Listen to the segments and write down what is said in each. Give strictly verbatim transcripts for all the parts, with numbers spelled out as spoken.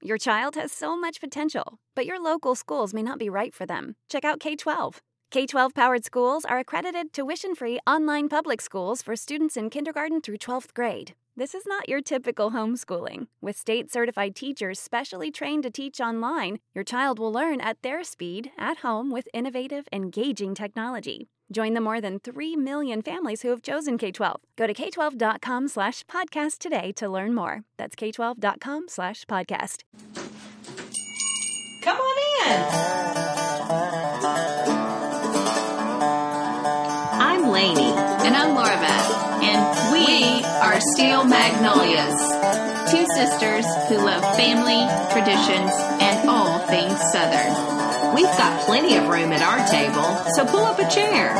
Your child has so much potential, but your local schools may not be right for them. Check out K twelve. K twelve powered schools are accredited tuition-free online public schools for students in kindergarten through twelfth grade. This is not your typical homeschooling. With state-certified teachers specially trained to teach online, your child will learn at their speed, at home, with innovative, engaging technology. Join the more than three million families who have chosen K twelve. Go to k twelve dot com slash podcast today to learn more. That's k twelve dot com slash podcast. Come on in. I'm Lainey. And I'm Laura Beth. And we are Steel Magnolias. Two sisters who love family, traditions, and all things Southern. We've got plenty of room at our table, so pull up a chair.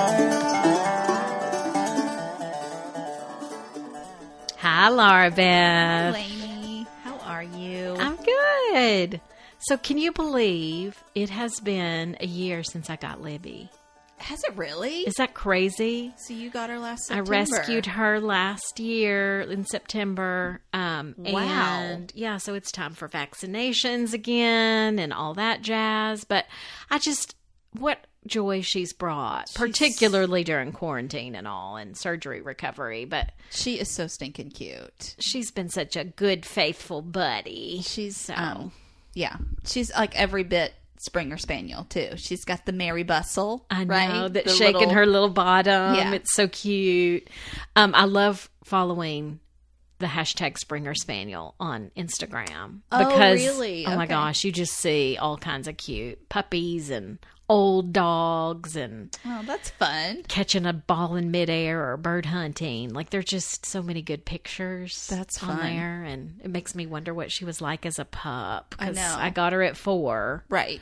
Hi, Laura Beth. Lainey, how are you? I'm good. So can you believe it has been a year since I got Libby? Has it really? Is that crazy? So you got her last September. I rescued her last year in September. Um, Wow. And yeah, so it's time for vaccinations again and all that jazz. But I just, what joy she's brought, She's- particularly during quarantine and all and surgery recovery. But She is so stinking cute. she's been such a good, faithful buddy. She's, So- um, yeah, she's like every bit Springer Spaniel too. She's got the merry bustle. I know, right? that The shaking little- her little bottom. Yeah. It's so cute. Um, I love following the hashtag Springer Spaniel on Instagram. Oh, because, really? Oh, my Okay. gosh, you just see all kinds of cute puppies and old dogs and Oh, that's fun. catching a ball in midair or bird hunting. Like, there's just so many good pictures That's on fun. there. And it makes me wonder what she was like as a pup. I 'cause know. I got her at four. Right.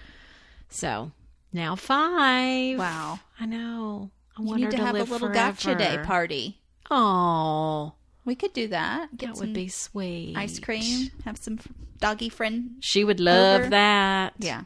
So now five. Wow. I know. I You want her need to to have a live little forever. gotcha day party. Oh, We could do that. Get that some would be sweet. ice cream. Have some f- doggy friend. She would love over. that. Yeah.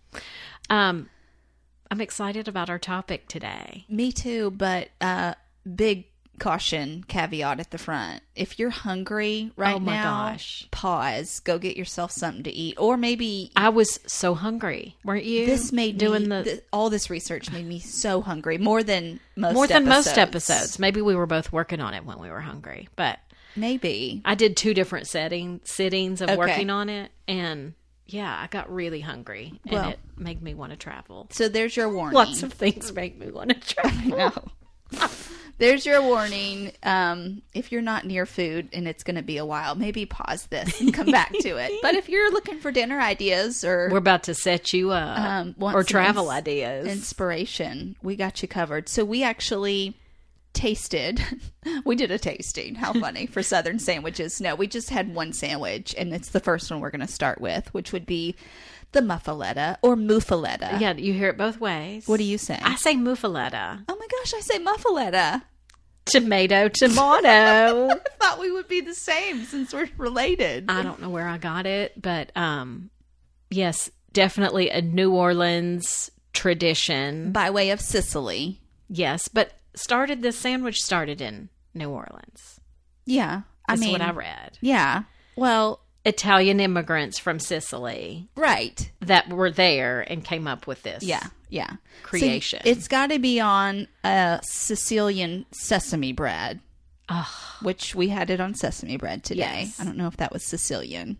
Um, I'm excited about our topic today. Me too, but uh, big caution caveat at the front. If you're hungry right Oh my now, gosh. pause. Go get yourself something to eat, or maybe I was so hungry, weren't you? this made doing me. the th- all this research made me so hungry, more than most more than episodes. most episodes. Maybe we were both working on it when we were hungry, but Maybe I did two different setting sittings of Okay. working on it, and yeah, I got really hungry, and Well. it made me want to travel. so. There's your warning. Lots of things make me want to travel. No. There's your warning. Um, if you're not near food and it's going to be a while, maybe pause this and come back to it. But if you're looking for dinner ideas or We're about to set you up, um, want or some travel ins- ideas. inspiration, we got you covered. So we actually tasted. We did a tasting. How funny for Southern sandwiches. No, we just had one sandwich, and it's the first one we're going to start with, which would be the muffaletta or muffaletta. Yeah, you hear it both ways. What do you say? I say muffaletta. Oh my gosh, I say muffaletta. Tomato, tomato. I thought we would be the same since we're related. I don't know where I got it, but um, yes, definitely a New Orleans tradition. By way of Sicily. Yes, but started this sandwich started in New Orleans. Yeah. I That's mean, what I read. yeah. Well, Italian immigrants from Sicily right. that were there and came up with this. Yeah. Yeah. Creation. So it's got to be on a Sicilian sesame bread, Ugh. which we had it on sesame bread today. Yes. I don't know if that was Sicilian.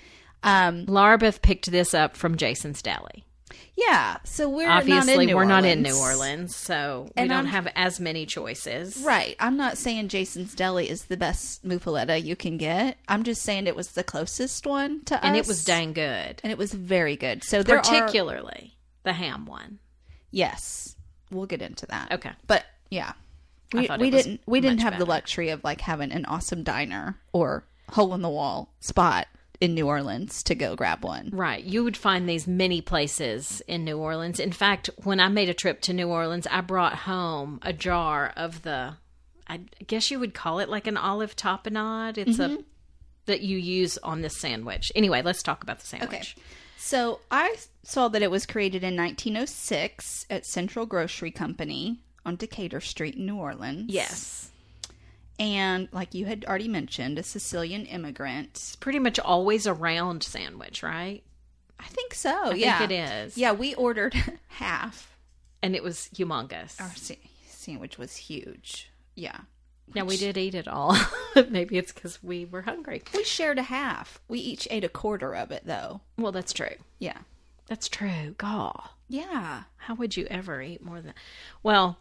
Um, Laura Beth picked this up from Jason's Deli. yeah. So we're Obviously, not in New we're Orleans. not in New Orleans, so we And don't I'm- have as many choices. Right. I'm not saying Jason's Deli is the best muffaletta you can get. I'm just saying it was the closest one to us. And it was dang good. And it was very good. So there are... Particularly the ham one. Yes. We'll get into that. Okay. But yeah. I We, thought we it was didn't we didn't much have the better. luxury of like having an awesome diner or hole in the wall spot in New Orleans to go grab one. Right. You would find these many places in New Orleans. In fact, when I made a trip to New Orleans, I brought home a jar of the, I guess you would call it like an olive tapenade. It's Mm-hmm. a, that you use on this sandwich. Anyway, let's talk about the sandwich. Okay. So I saw that it was created in nineteen oh six at Central Grocery Company on Decatur Street in New Orleans. Yes. And like you had already mentioned, a Sicilian immigrant. It's pretty much always a round sandwich, right? I think so. I yeah, think it is. Yeah, we ordered half, and it was humongous. Our sa- sandwich was huge. Yeah. Now, we did eat it all. Maybe it's because we were hungry. We shared a half. We each ate a quarter of it, though. Well, that's true. Yeah. That's true. God. Yeah. How would you ever eat more than... Well,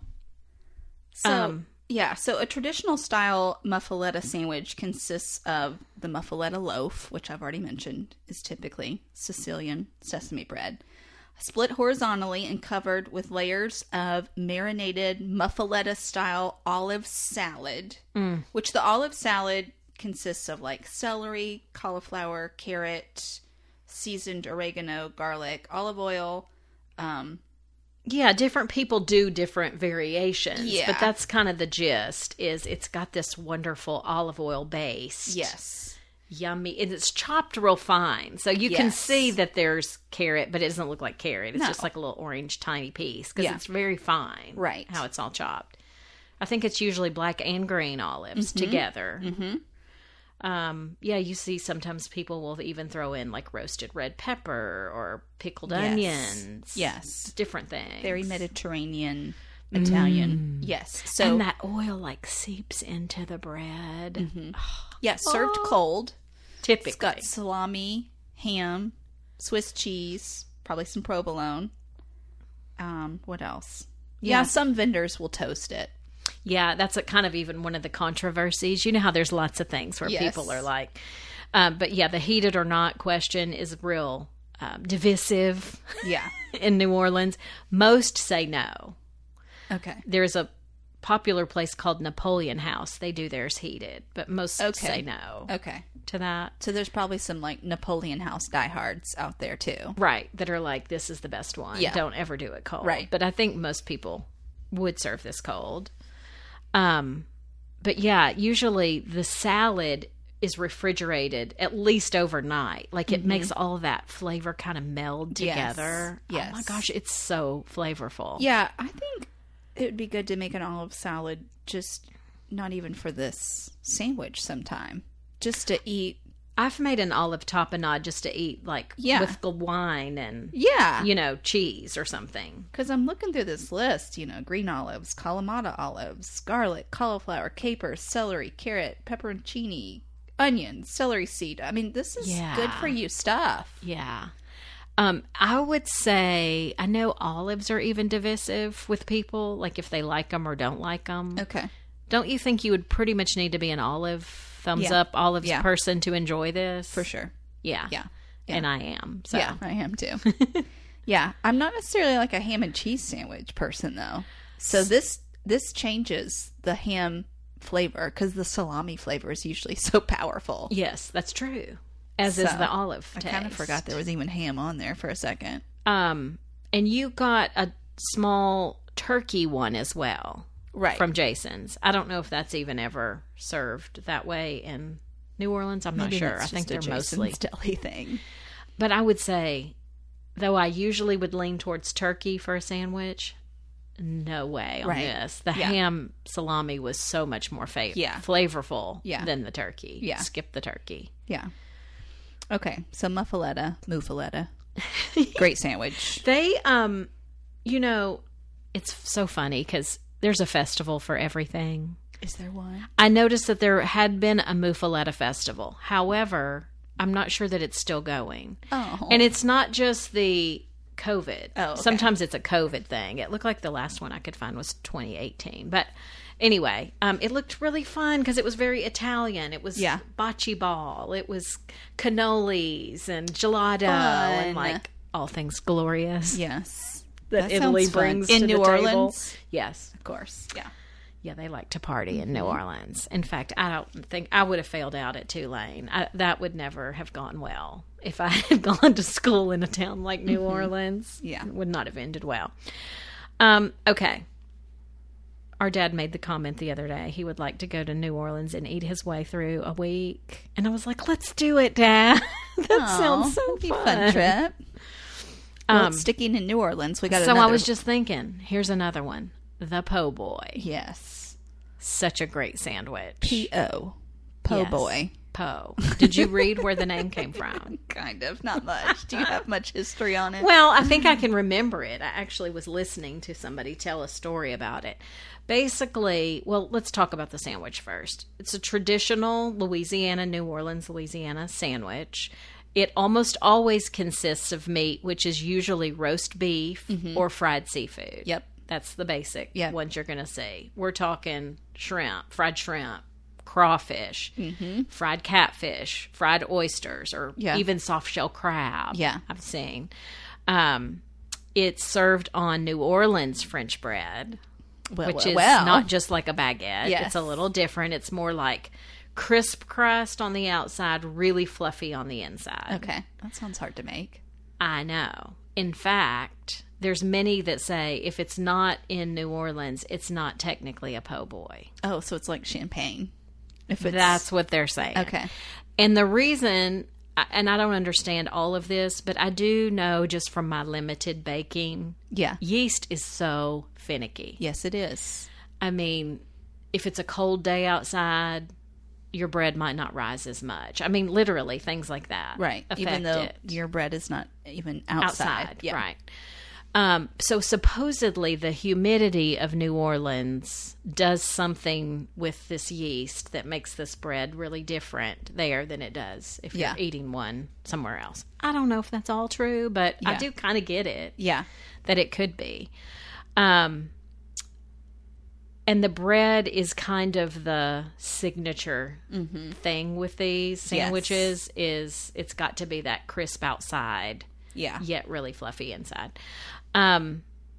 so, um, yeah. So a traditional style muffaletta sandwich consists of the muffaletta loaf, which I've already mentioned is typically Sicilian sesame bread, split horizontally and covered with layers of marinated muffaletta-style olive salad, mm. which the olive salad consists of like celery, cauliflower, carrot, seasoned oregano, garlic, olive oil. Um, yeah, different people do different variations, yeah. but that's kind of the gist, is it's got this wonderful olive oil base. Yes. Yummy. And it's chopped real fine. So you yes. can see that there's carrot, but it doesn't look like carrot. It's no. just like a little orange tiny piece because yeah. it's very fine. Right. How it's all chopped. I think it's usually black and green olives mm-hmm. together. Mm-hmm. Um, yeah, you see sometimes people will even throw in like roasted red pepper or pickled yes. onions. Yes. Different things. Very Mediterranean, Italian. Mm. Yes. So and that oil like seeps into the bread. Mm-hmm. Yeah, served oh. cold. Typically. It's got salami, ham, Swiss cheese, probably some provolone. Um, what else? Yeah, yeah, some vendors will toast it. Yeah, that's a kind of even one of the controversies. You know how there's lots of things where yes. people are like, um, but yeah, the heated or not question is real um, divisive. Yeah. in New Orleans. Most say no. Okay. There's a popular place called Napoleon House. They do theirs heated, but most okay. say no. Okay. To that. So there's probably some like Napoleon House diehards out there too. Right. That are like, this is the best one. Yeah. Don't ever do it cold. Right. But I think most people would serve this cold. Um, but yeah, usually the salad is refrigerated at least overnight. Like it mm-hmm. makes all that flavor kind of meld together. Yes. yes. Oh my gosh, it's so flavorful. Yeah, I think it would be good to make an olive salad just not even for this sandwich sometime. Just to eat. I've made an olive tapenade just to eat like yeah. with the wine and, yeah. you know, cheese or something. Because I'm looking through this list, you know, green olives, Kalamata olives, garlic, cauliflower, capers, celery, carrot, pepperoncini, onions, celery seed. I mean, this is yeah. good for you stuff. Yeah. Um, I would say, I know olives are even divisive with people, like if they like them or don't like them. Okay. Don't you think you would pretty much need to be an olive, thumbs yeah. up, olives yeah. person to enjoy this? For sure. Yeah. Yeah. yeah. And I am. So. Yeah, I am too. yeah. I'm not necessarily like a ham and cheese sandwich person though. So this, this changes the ham flavor because the salami flavor is usually so powerful. Yes, that's true. As so, is the olive taste. I kind of forgot there was even ham on there for a second. Um, and you got a small turkey one as well. Right. From Jason's. I don't know if that's even ever served that way in New Orleans. I'm Maybe not sure. That's I think just they're a mostly Jason's deli thing. But I would say, though I usually would lean towards turkey for a sandwich, no way on right. this. The yeah. ham salami was so much more fa- yeah. flavorful yeah. than the turkey. Yeah. Skip the turkey. Yeah. Okay. So muffaletta, muffaletta. Great sandwich. They, um, you know, it's so funny because there's a festival for everything. Is there one? I noticed that there had been a muffaletta festival. However, I'm not sure that it's still going. Oh. And it's not just the COVID. Oh, okay. Sometimes it's a COVID thing. It looked like the last one I could find was twenty eighteen. But anyway, um, it looked really fun because it was very Italian. It was yeah. bocce ball. It was cannolis and gelato fun. and like all things glorious. Yes. That, that Italy sounds fun. brings in to New the Orleans. Table. Yes, of course. Yeah, yeah, they like to party in New Orleans. In fact, I don't think I would have failed out at Tulane. I, that would never have gone well if I had gone to school in a town like New mm-hmm. Orleans. Yeah, it would not have ended well. Um, okay. Our dad made the comment the other day he would like to go to New Orleans and eat his way through a week, and I was like, "Let's do it, Dad. that Aww, sounds so be fun. fun trip." Well, Um, sticking in New Orleans, we got so another. I was just thinking, here's another one. The po' boy. Yes. Such a great sandwich. P O. Po' Yes. boy. Po. Did you read where the name came from? Kind of. Not much. Do you have much history on it? Well, I think I can remember it. I actually was listening to somebody tell a story about it. Basically, well, let's talk about the sandwich first. It's a traditional Louisiana, New Orleans, Louisiana sandwich. It almost always consists of meat, which is usually roast beef or fried seafood. Yep. That's the basic Yep. ones you're going to see. We're talking shrimp, fried shrimp, crawfish, fried catfish, fried oysters, or Yeah. even soft shell crab. Yeah. I've seen. Um, it's served on New Orleans French bread, Well, which well, is well. not just like a baguette. Yes. It's a little different. It's more like crisp crust on the outside, really fluffy on the inside. Okay. That sounds hard to make. I know. In fact, there's many that say if it's not in New Orleans, it's not technically a po' boy. Oh, so it's like champagne. If it's That's what they're saying. okay. And the reason, and I don't understand all of this, but I do know just from my limited baking, Yeah. yeast is so finicky. Yes, it is. I mean, if it's a cold day outside, your bread might not rise as much. I mean, literally, things like that. Right. affect Even though it. your bread is not even outside. outside, Yeah. right. Um, so supposedly the humidity of New Orleans does something with this yeast that makes this bread really different there than it does if Yeah. you're eating one somewhere else. I don't know if that's all true, but I Yeah. do kind of get it Yeah. that it could be. Um, and the bread is kind of the signature thing with these sandwiches is it's got to be that crisp outside Yeah. yet really fluffy inside. Um,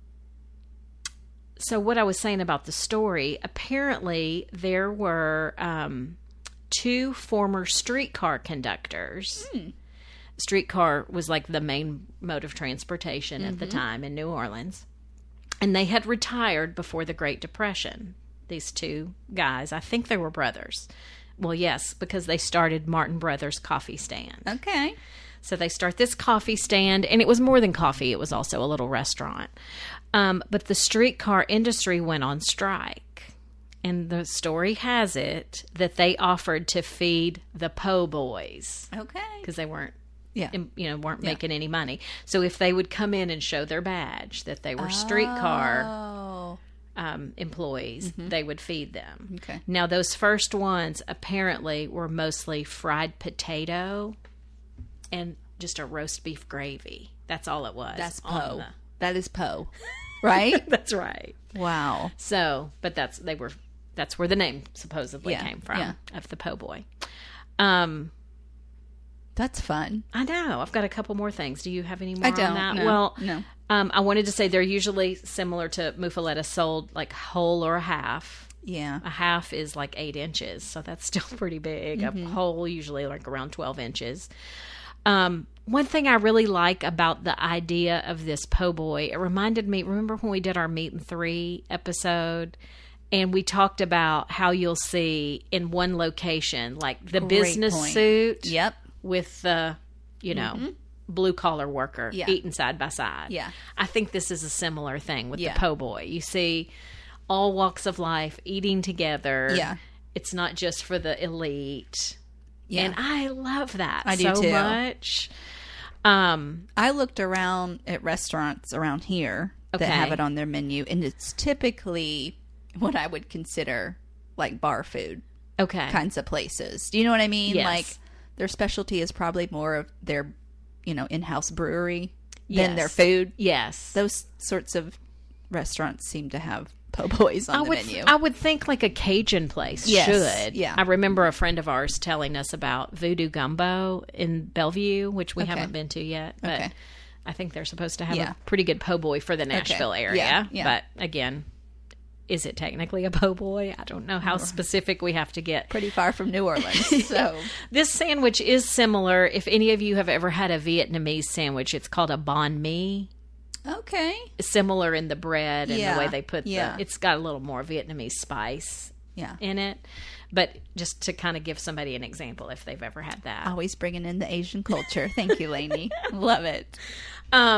so what I was saying about the story, apparently there were um, two former streetcar conductors. Streetcar was like the main mode of transportation at the time in New Orleans. And they had retired before the Great Depression. These two guys, I think they were brothers. Well, yes, because they started Martin Brothers Coffee Stand. Okay. So they start this coffee stand, and it was more than coffee. It was also a little restaurant. Um, but the streetcar industry went on strike. And the story has it that they offered to feed the po' boys Okay. because they weren't, Yeah. you know, weren't making any money. So if they would come in and show their badge that they were streetcar Oh. um, employees, they would feed them. Okay. Now, those first ones apparently were mostly fried potato and just a roast beef gravy. That's all it was. That's on po. the- That is po. Right? That's right. Wow. So, but that's they were. That's where the name supposedly Yeah, came from yeah. of the po' boy. Um, That's fun. I know. I've got a couple more things. Do you have any more I don't. on that? No, well, no. Um, I wanted to say they're usually similar to muffaletta, sold like whole or a half. Yeah. A half is like eight inches, so that's still pretty big. Mm-hmm. A whole usually like around twelve inches. Um, one thing I really like about the idea of this po' boy, it reminded me, remember when we did our Meat and Three episode and we talked about how you'll see in one location, like the Great business point. suit Yep. with the, you know, blue collar worker Yeah. eating side by side. Yeah. I think this is a similar thing with Yeah. the po' boy. You see all walks of life eating together. Yeah. It's not just for the elite. Yeah. And I love that I do so too. much. Um, I looked around at restaurants around here Okay. that have it on their menu, and it's typically what I would consider like bar food okay. kinds of places. Do you know what I mean? Yes. Like their specialty is probably more of their, you know, in-house brewery than Yes. their food. Yes. Those sorts of restaurants seem to have po' boys on I the would, menu. I would think like a Cajun place Yes, should. yeah. I remember a friend of ours telling us about Voodoo Gumbo in Bellevue, which we Okay. haven't been to yet. But Okay. I think they're supposed to have Yeah. a pretty good po' boy for the Nashville area. Yeah, yeah. But again, is it technically a po' boy? I don't know how specific we have to get. Pretty far from New Orleans. So This sandwich is similar. If any of you have ever had a Vietnamese sandwich, it's called a banh mi. okay. Similar in the bread and Yeah, the way they put yeah. the. It's got a little more Vietnamese spice Yeah. in it. But just to kind of give somebody an example if they've ever had that. Always bringing in the Asian culture. Thank you, Lainey. Love it. Um,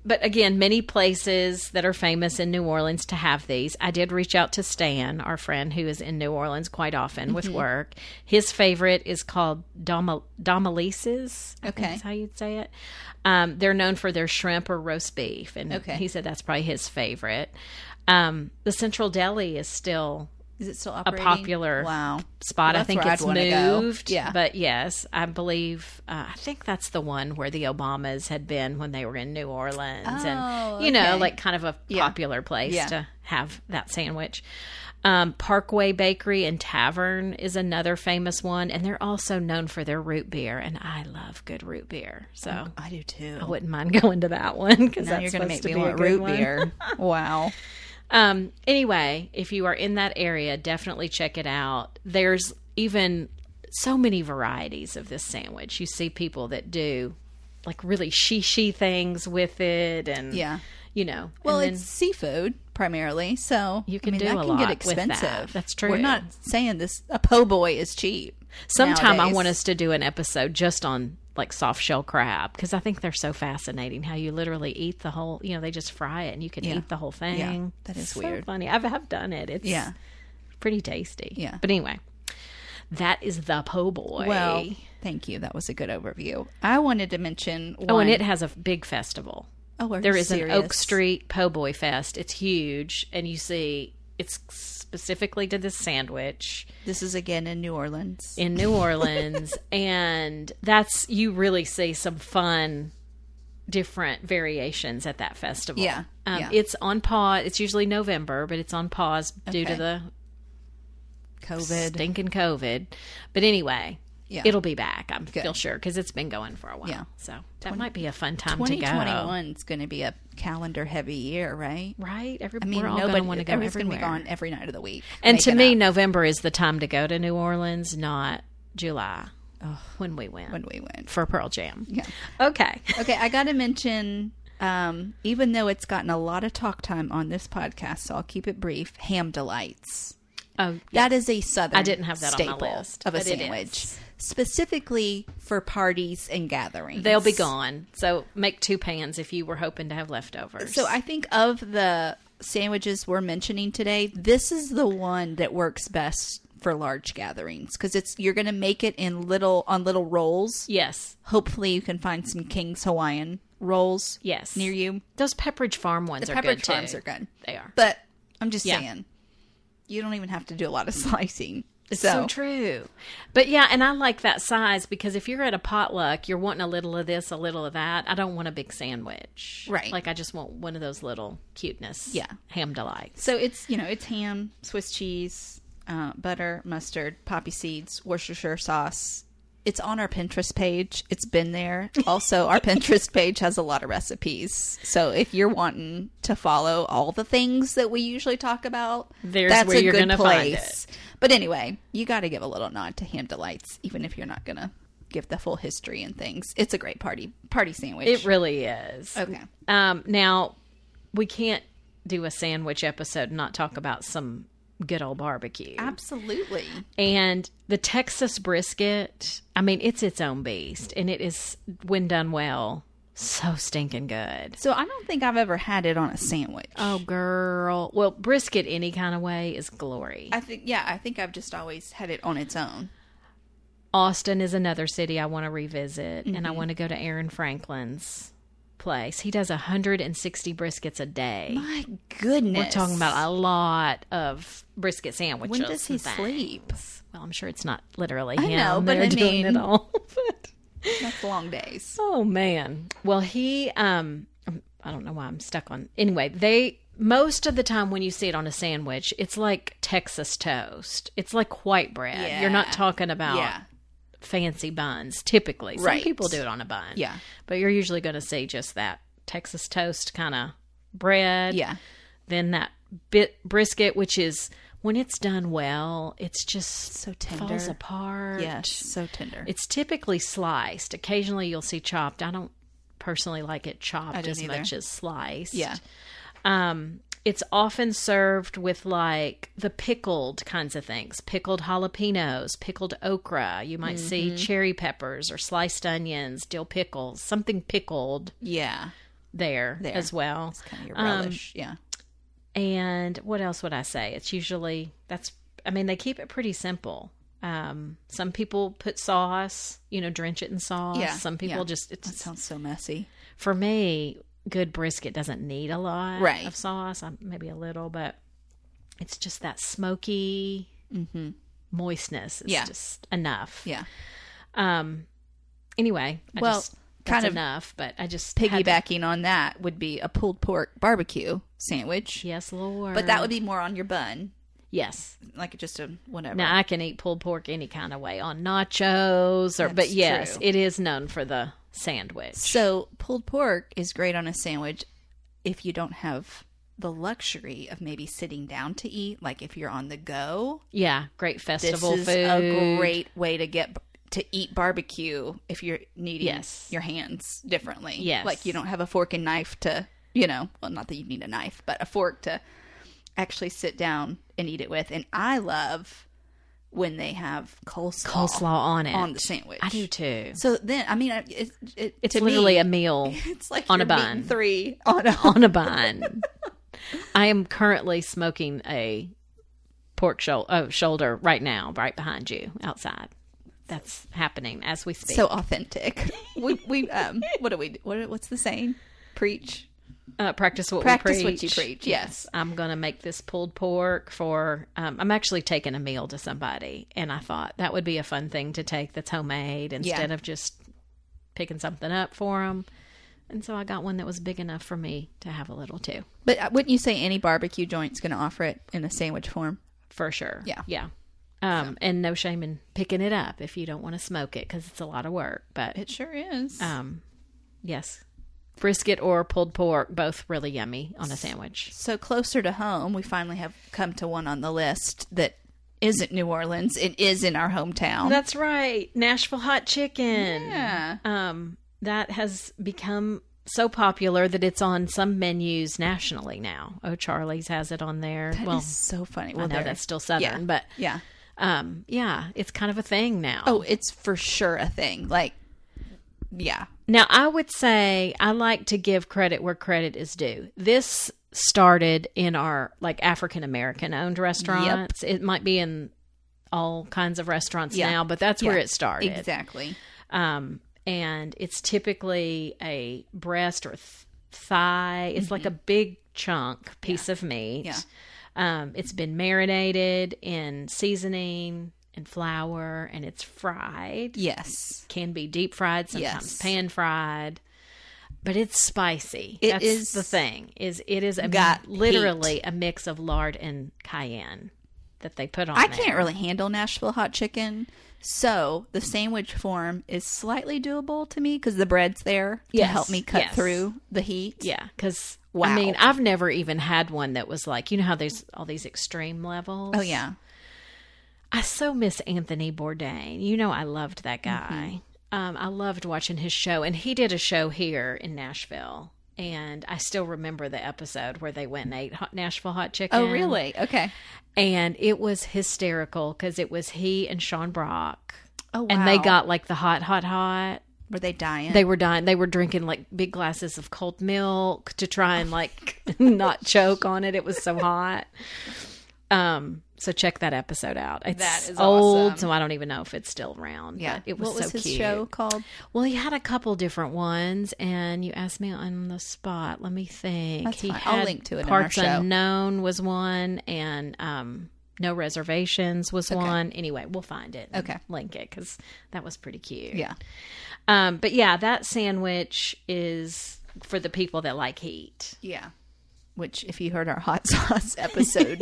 but again, many places that are famous in New Orleans to have these. I did reach out to Stan, our friend who is in New Orleans quite often mm-hmm. with work. His favorite is called Dom- Domalices. Okay. That's how you'd say it. Um, they're known for their shrimp or roast beef. And okay. he said that's probably his favorite. Um, the Central Deli is still... Is it still a operating? popular wow. spot. Well, I think it's it's moved. Yeah. But yes, I believe, uh, I think that's the one where the Obamas had been when they were in New Orleans. Oh, and, you okay. know, like kind of a yeah. popular place yeah. to have that sandwich. Um, Parkway Bakery and Tavern is another famous one. And they're also known for their root beer. And I love good root beer. So oh, I do too. I wouldn't mind going to that one. Because now that's you're going to make to me be want a good root one. beer. Wow. Um, anyway, if you are in that area, definitely check it out. There's even so many varieties of this sandwich. You see people that do like really she-she things with it and, yeah. you know. Well, and it's seafood primarily, so you can I mean, do that a can lot get with expensive. that. That's true. We're not saying this, a po' boy is cheap. Sometime nowadays. I want us to do an episode just on like soft shell crab because I think they're so fascinating how you literally eat the whole, you know, they just fry it and you can yeah. eat the whole thing. Yeah, that is so weird. funny. I've, I've done it. It's yeah. pretty tasty. Yeah. But anyway, that is the po' boy. Well, thank you. That was a good overview. I wanted to mention one. Oh, and it has a big festival. Oh, are there you is serious? an Oak Street Po' Boy Fest. It's huge, and you see it's specifically to this sandwich. This is again in New Orleans. In New Orleans, and that's you really see some fun, different variations at that festival. Yeah, um, yeah. It's on pause. It's usually November, but it's on pause due Okay. to the COVID. stinking COVID. But anyway. Yeah. It'll be back, I Good. feel sure, because it's been going for a while. Yeah. So that might be a fun time to twenty twenty-one go. is going to be a calendar heavy year, right? Right? Every, I mean, we're all going nobody, to want to go everybody's going to everywhere. be gone every night of the week. And to me, up. November is the time to go to New Orleans, not July, Ugh, when we went. when we went. For Pearl Jam. Yeah. Okay. Okay, I got to mention, um, even though it's gotten a lot of talk time on this podcast, so I'll keep it brief, Ham Delights. Oh, That is a Southern I didn't have that on my staple list, of a but it sandwich. is. Specifically for parties and gatherings. They'll be gone. So make two pans if you were hoping to have leftovers. So I think of the sandwiches we're mentioning today, this is the one that works best for large gatherings because it's you're going to make it in little on little rolls. Yes. Hopefully you can find some King's Hawaiian rolls. Yes. near you. Those Pepperidge Farm ones The are Pepperidge good too. Farms are good. They are. But I'm just Yeah. saying, you don't even have to do a lot of slicing. It's so, true. But yeah, and I like that size because if you're at a potluck, you're wanting a little of this, a little of that. I don't want a big sandwich. Right. Like I just want one of those little cuteness. Yeah. Ham delights. So it's, you know, it's ham, Swiss cheese, uh, butter, mustard, poppy seeds, Worcestershire sauce. It's on our Pinterest page. It's been there. Also, our Pinterest page has a lot of recipes. So if you're wanting to follow all the things that we usually talk about, There's that's where a you're good gonna find place. But anyway, you got to give a little nod to Ham Delights, even if you're not going to give the full history and things. It's a great party party sandwich. It really is. Okay. Um, now, we can't do a sandwich episode and not talk about some good old barbecue. Absolutely. And the Texas brisket, I mean, it's its own beast. And it is, when done well, so stinking good. So I don't think I've ever had it on a sandwich. Oh, girl. Well, brisket any kind of way is glory. I think, yeah, I think I've just always had it on its own. Austin is another city I want to revisit. Mm-hmm. And I want to go to Aaron Franklin's place. He does one hundred sixty briskets a day. My goodness. We're talking about a lot of brisket sandwiches. When does he and things. sleep? Well, I'm sure it's not literally I him. know, but They're I doing mean- it all. But- That's long days. oh man. Well, he um I don't know why I'm stuck on. Anyway, they most of the time when you see it on a sandwich, it's like Texas toast. It's like white bread. Yeah. You're not talking about Yeah. fancy buns typically. Some Right. people do it on a bun. Yeah. But you're usually going to see just that Texas toast kind of bread. Yeah. Then that bit brisket, which is when it's done well, it's just So tender. falls apart. Yes, so tender. It's typically sliced. Occasionally you'll see chopped. I don't personally like it I chopped don't as either. much as sliced. Yeah. Um, it's often served with like the pickled kinds of things, pickled jalapenos, pickled okra. You might see cherry peppers or sliced onions, dill pickles, something pickled Yeah. there, There. as well. It's kind of your Um, relish. yeah. And what else would I say? It's usually, that's, I mean, they keep it pretty simple. Um, some people put sauce, you know, drench it in sauce. Yeah. Some people yeah. just, That it's, sounds so messy. for me, good brisket doesn't need a lot Right. of sauce. Um, maybe a little, but it's just that smoky Mm-hmm. moistness. It's Yeah. just enough. Yeah. Um, anyway, I Well, just, that's kind of enough, but I just had to- Piggybacking on that would be a pulled pork barbecue sandwich. Yes, Lord. But that would be more on your bun. yes. Like just a whatever. Now I can eat pulled pork any kind of way on nachos, or That's but yes, true. it is known for the sandwich. So pulled pork is great on a sandwich if you don't have the luxury of maybe sitting down to eat. Like if you're on the go, Yeah, great this festival is food. a great way to get to eat barbecue if you're needing Yes. your hands differently. Yes. Like you don't have a fork and knife to, you know, well, not that you need a knife, but a fork to actually sit down and eat it with. And I love when they have coleslaw, coleslaw on it on the sandwich. I do too. So then, I mean, it, it, It's to literally me, a meal it's like on you're a bun. meeting three on a on a bun. I am currently smoking a pork shou- oh, shoulder right now, right behind you outside. That's happening as we speak. so authentic. we we um what do we do? What what's the saying? Preach. Uh, practice what Practice we what preach. you preach, yes. I'm going to make this pulled pork for. Um, I'm actually taking a meal to somebody, and I thought that would be a fun thing to take that's homemade instead Yeah. of just picking something up for them. And so I got one that was big enough for me to have a little too, But uh, wouldn't you say any barbecue joint's going to offer it in a sandwich form? for sure. Yeah. yeah. Um, and no shame in picking it up if you don't want to smoke it because it's a lot of work. But It sure is. um, yes, brisket or pulled pork, both really yummy on a sandwich. So closer to home, we finally have come to one on the list that isn't New Orleans. It is in our hometown. That's right. Nashville hot chicken. Yeah. Um, that has become so popular that it's on some menus nationally now. Oh, Charlie's has it on there. That well, is so funny. I Well, know there- that's still Southern, yeah. but Yeah. um, yeah, it's kind of a thing now. Oh, it's for sure a thing. Like, yeah. Now, I would say I like to give credit where credit is due. This started in our like African American owned restaurants. It might be in all kinds of restaurants Yeah. now, but that's Yeah. where it started. Exactly. Um, and it's typically a breast or th- thigh. It's like a big chunk piece of meat. Mm-hmm. Yeah. Um, it's been marinated in seasoning and flour, and it's fried. Yes. Can be deep fried, sometimes Yes. pan fried, but it's spicy. It That's is the thing. Is it is a, got literally a mix of lard and cayenne that they put on. I there. can't really handle Nashville hot chicken. So the sandwich form is slightly doable to me because the bread's there to Yes, help me cut yes. through the heat. Yeah, because Wow. I mean, I've never even had one that was like, you know how there's all these extreme levels. Oh, yeah. I so miss Anthony Bourdain. You know, I loved that Mm-hmm. guy. Um, I loved watching his show, and he did a show here in Nashville. And I still remember the episode where they went and ate hot, Nashville hot chicken. Oh, really? Okay. And it was hysterical because it was he and Sean Brock. Oh, wow. And they got like the hot, hot, hot. Were they dying? They were dying. They were drinking like big glasses of cold milk to try and like not choke on it. It was so hot. Um. So check that episode out. It's That is old, awesome. so I don't even know if it's still around. yeah. But it was what was so his cute. show called? Well, he had a couple different ones, and you asked me on the spot. Let me think. That's he fine. I'll had link to it in our Parts show. Unknown was one, and um, No Reservations was Okay. one. Anyway, we'll find it. and Okay. link it because that was pretty cute. Yeah. Um, but yeah, that sandwich is for the people that like heat. Yeah. Which, if you heard our hot sauce episode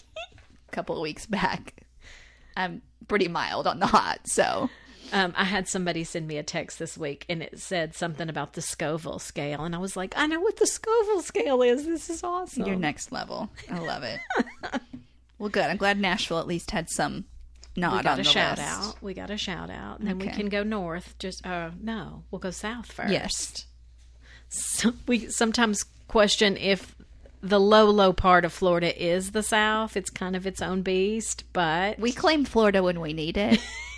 a couple of weeks back, I'm pretty mild on the hot. So, Um, I had somebody send me a text this week, and it said something about the Scoville scale, and I was like, I know what the Scoville scale is. This is awesome. you're next level. I love it. Well, good. I'm glad Nashville at least had some nod We got on a the shout list. out. We got a shout out, and then we Okay. can go north. Just uh, no, we'll go south first. Yes. So we sometimes question if the low, low part of Florida is the South. It's kind of its own beast, but We claim Florida when we need it.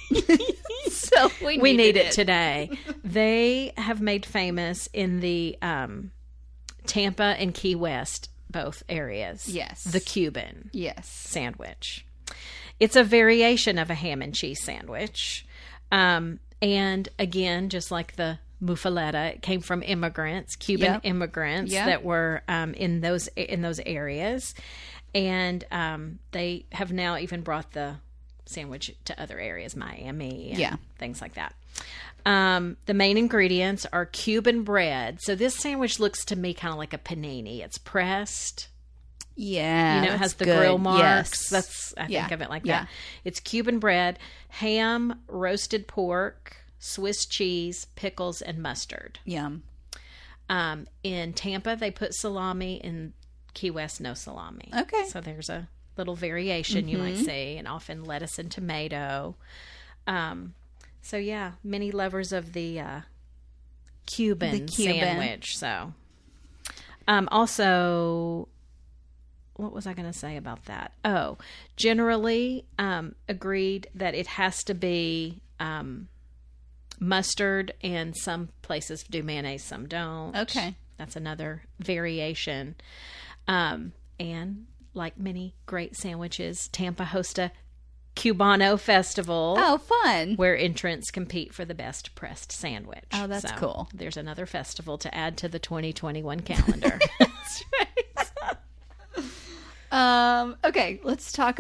so we, we need needed it today. They have made famous in the um, Tampa and Key West, both areas. Yes. The Cuban Yes. sandwich. It's a variation of a ham and cheese sandwich. Um, and again, just like the muffaletta, it came from immigrants, Cuban Yep. immigrants Yep. that were um, in those in those areas. And um, they have now even brought the sandwich to other areas, Miami and Yeah. things like that. Um, the main ingredients are Cuban bread. So this sandwich looks to me kind of like a panini. It's pressed. Yeah. You know, it that's has the good. grill marks. Yes. That's I Yeah. think of it like Yeah. that. It's Cuban bread, ham, roasted pork, Swiss cheese, pickles, and mustard. Yum. Um, in Tampa, they put salami. In Key West, no salami. Okay. So there's a little variation you might see, and often lettuce and tomato. Um, so yeah, many lovers of the uh, Cuban, The Cuban. sandwich. So, um, also, what was I going to say about that? Oh, generally, um, agreed that it has to be um, mustard, and some places do mayonnaise, some don't. Okay. That's another variation. Um, and like many great sandwiches, Tampa hosts a Cubano festival. Oh, fun. Where entrants compete for the best pressed sandwich. Oh, that's So cool. There's another festival to add to the twenty twenty-one calendar. Um, okay, let's talk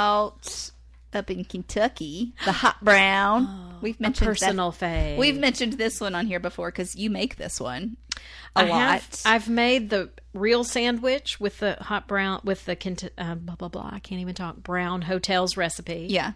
about up in Kentucky, the hot brown. We've A mentioned that- personal fave. We've mentioned this one on here before because you make this one a I lot. have, I've made the real sandwich with the hot brown, with the Kent- uh, blah, blah, blah. I can't even talk. Brown Hotels recipe. yeah.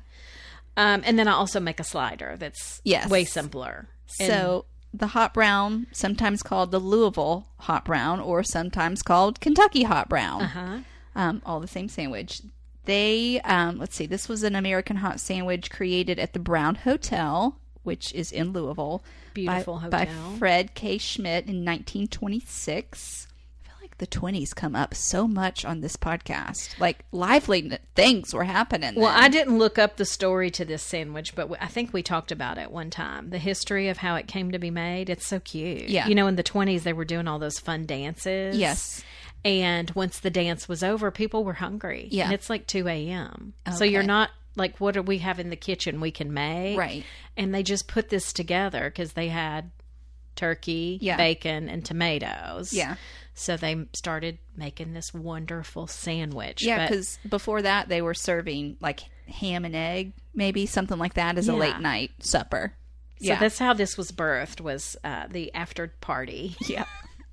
Um, and then I also make a slider that's Yes. way simpler. And So the hot brown, sometimes called the Louisville hot brown, or sometimes called Kentucky hot brown. Uh-huh. Um, all the same sandwich. They, um, let's see, this was an American hot sandwich created at the Brown Hotel, which is in Louisville. Beautiful by, by hotel. Fred K. Schmidt in nineteen twenty-six. I feel like the twenties come up so much on this podcast. Like lively n- things were happening. Well, then. I didn't look up the story to this sandwich, but I think we talked about it one time. The history of how it came to be made. It's so cute. Yeah. You know, in the twenties, they were doing all those fun dances. Yes. And once the dance was over, people were hungry. Yeah. And it's like two a.m. So you're Okay. not like, what do we have in the kitchen we can make? Right. And they just put this together because they had turkey, Yeah. bacon, and tomatoes. Yeah. So they started making this wonderful sandwich. Yeah, But- because before that they were serving like ham and egg, maybe something like that as a Yeah. late night supper. So yeah. that's how this was birthed, was uh, the after party yeah.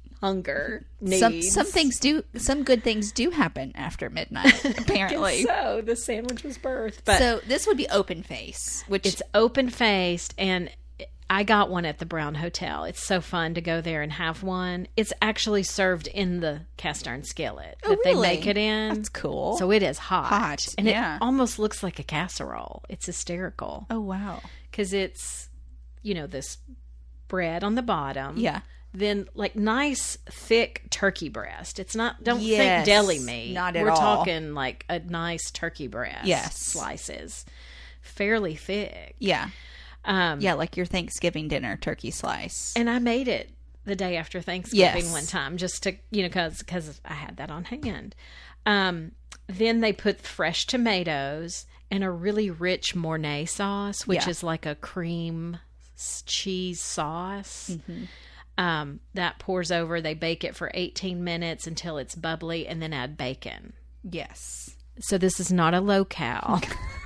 hunger needs. Some some things do some good things do happen after midnight, apparently. So the sandwich was birthed. But So this would be open face, which it's open faced, and I got one at the Brown Hotel. It's so fun to go there and have one. It's actually served in the cast iron skillet Oh, that really? they make it in. That's cool. So it is hot. Hot, And yeah. it almost looks like a casserole. It's hysterical. oh wow. Because it's, you know, this bread on the bottom. Yeah. Then like nice thick turkey breast. It's not, don't Yes, think deli meat. not at We're all. talking like a nice turkey breast. Yes. Slices. Fairly thick. Yeah. Um, Yeah, like your Thanksgiving dinner turkey slice. And I made it the day after Thanksgiving Yes. one time just to, you know, because because I had that on hand. Um, then they put fresh tomatoes and a really rich Mornay sauce, which Yeah. is like a cream s- cheese sauce. Mm-hmm. Um, that pours over. They bake it for eighteen minutes until it's bubbly, and then add bacon. Yes. So this is not a low-cal.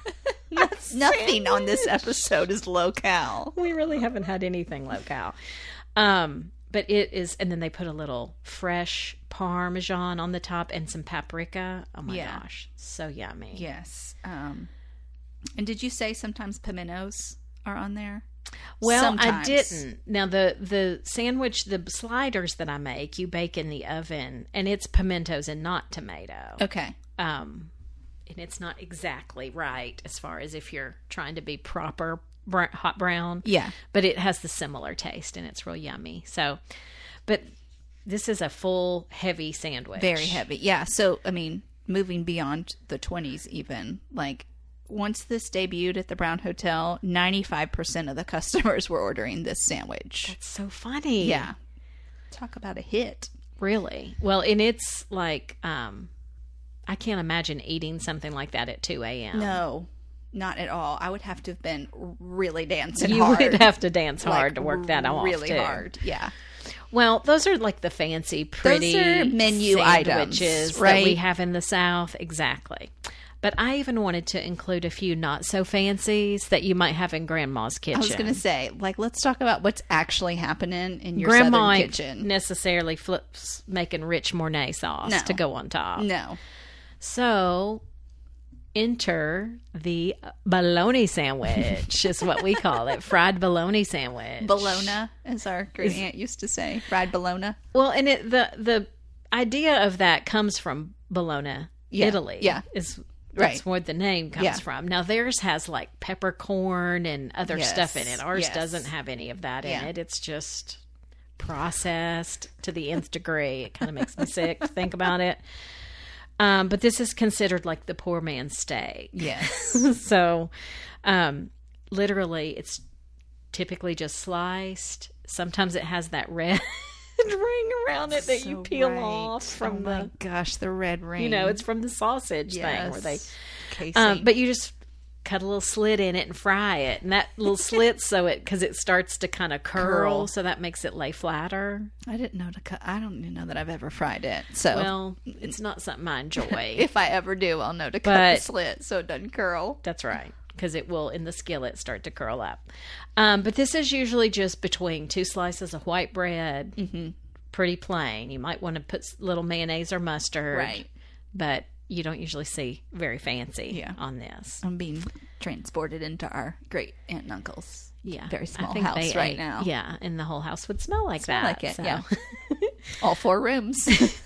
Nothing on this episode is low-cal. We really haven't had anything low-cal. Um, but it is, and then they put a little fresh Parmesan on the top and some paprika. Oh my Yeah. gosh, so yummy. Yes. Um, and did you say sometimes pimentos are on there? Well, Sometimes. I didn't. Now the the sandwich, the sliders that I make, you bake in the oven, and it's pimentos and not tomato. Okay. Um, and it's not exactly right as far as if you're trying to be proper br- hot brown. Yeah. But it has the similar taste, and it's real yummy. So, but this is a full, heavy sandwich. Very heavy. Yeah. So, I mean, moving beyond the twenties even, like, once this debuted at the Brown Hotel, ninety-five percent of the customers were ordering this sandwich. It's so funny. Yeah. Talk about a hit. Really? Well, and it's like, um, I can't imagine eating something like that at two a.m. No, not at all. I would have to have been really dancing You hard. would have to dance hard Like, to work that off. really too. hard. Yeah. Well, those are like the fancy, pretty Those are menu items, sandwiches right? that we have in the South. Exactly. But I even wanted to include a few not so fancies that you might have in Grandma's kitchen. I was going to say, like, let's talk about what's actually happening in your Grandma Southern ain't kitchen. necessarily flips making rich Mornay sauce No. to go on top. No. So enter the bologna sandwich is what we call it. Fried bologna sandwich. Bologna, as our great aunt used to say. Fried bologna. Well, and it, the the idea of that comes from Bologna, Yeah. Italy. Yeah. Is Right. that's where the name comes Yeah. from. Now theirs has like peppercorn and other Yes. stuff in it. Ours Yes. doesn't have any of that Yeah. in it. It's just processed to the nth degree. It kind of makes me sick to think about it. Um, but this is considered like the poor man's steak. Yes. So, um, literally, it's typically just sliced. Sometimes it has that red ring around it that you So peel right. off from oh the, my gosh, the red ring. you know, it's from the sausage thing where they, Yes. Casey. um, but you just cut a little slit in it and fry it. And that little slit, so it, because it starts to kind of curl, Curl. so that makes it lay flatter. I didn't know to cut. I don't even know that I've ever fried it. So Well, it's not something I enjoy. if I ever do, I'll know to cut But- the slit so it doesn't curl. That's right, because it will, in the skillet, start to curl up. Um, but this is usually just between two slices of white bread, mm-hmm. pretty plain. You might want to put s- little mayonnaise or mustard. Right. But you don't usually see very fancy Yeah. on this. I'm being transported into our great aunt and uncle's Yeah. very I small think house they right ate- now. Yeah, and the whole house would smell like Smell that. like it, so. yeah. All four rooms.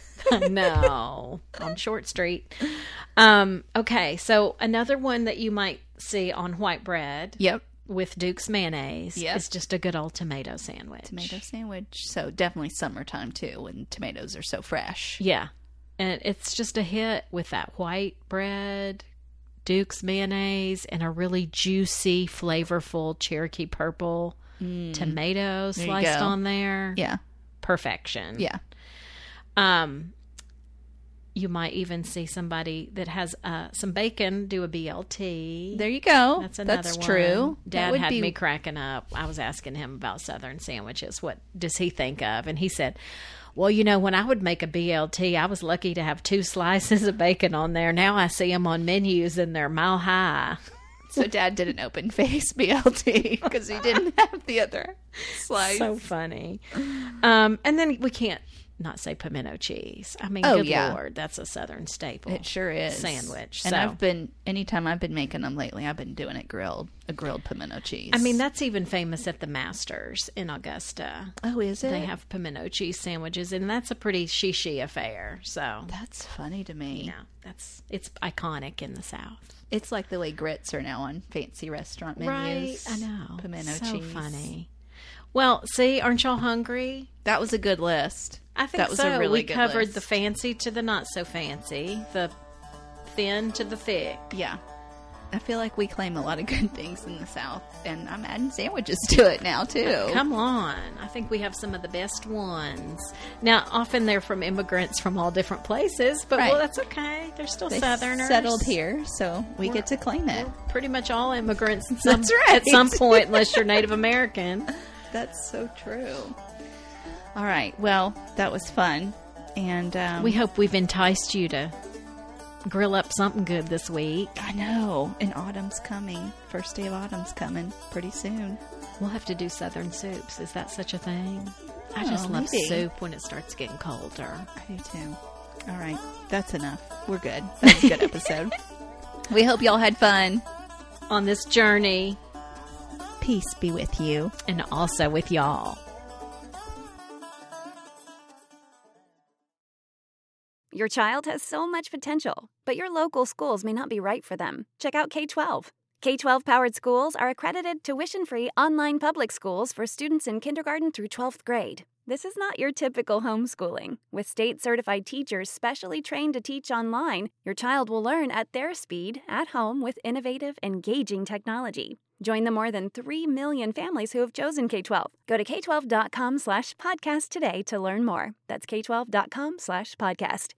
No, on Short Street. Um, okay, so another one that you might see on white bread Yep. with Duke's mayonnaise Yep. is just a good old tomato sandwich. Tomato sandwich. So definitely summertime too when tomatoes are so fresh. Yeah. And it's just a hit with that white bread, Duke's mayonnaise, and a really juicy, flavorful Cherokee purple tomato you sliced go. on there. Yeah. Perfection. Yeah. Um, you might even see somebody that has uh, some bacon do a B L T. There you go. That's another That's one. true. That Dad would had be- me cracking up. I was asking him about Southern sandwiches. What does he think of? And he said, well, you know, when I would make a B L T, I was lucky to have two slices of bacon on there. Now I see them on menus and they're mile high. So Dad did an open face B L T because he didn't have the other slice. So funny. Um, and then we can't not say pimento cheese. I mean, Oh, good yeah. Lord, that's a Southern staple. It sure is. Sandwich. And so. I've been, anytime I've been making them lately, I've been doing it grilled, a grilled pimento cheese. I mean, that's even famous at the Masters in Augusta. oh, is it? They have pimento cheese sandwiches, and that's a pretty shishi affair. So, That's funny to me. you know, that's it's iconic in the South. It's like the way grits are now on fancy restaurant menus. Right, I know. Pimento so cheese. funny. Well, see, aren't y'all hungry? That was a good list. I think that was so. a really we good covered list. the fancy to the not so fancy, the thin to the thick. Yeah. I feel like we claim a lot of good things in the South, and I'm adding sandwiches to it now, too. Come on. I think we have some of the best ones. Now, often they're from immigrants from all different places, but Right. well, that's okay. They're still They Southerners. settled here, so we get to claim it. Pretty much all immigrants at some, That's right. at some point, unless you're Native American. That's so true. All right. Well, that was fun. And um, We hope we've enticed you to grill up something good this week. I know. And autumn's coming. First day of autumn's coming pretty soon. We'll have to do Southern soups. Is that such a thing? I Oh, just love maybe. soup when it starts getting colder. I do too. All right. That's enough. We're good. That was a good episode. We hope y'all had fun. On this journey, Peace be with you. and also with y'all. Your child has so much potential, but your local schools may not be right for them. Check out K twelve. K twelve powered schools are accredited tuition-free online public schools for students in kindergarten through twelfth grade. This is not your typical homeschooling. With state-certified teachers specially trained to teach online, your child will learn at their speed, at home, with innovative, engaging technology. Join the more than three million families who have chosen K twelve. Go to k twelve dot com slash podcast today to learn more. That's k twelve dot com slash podcast.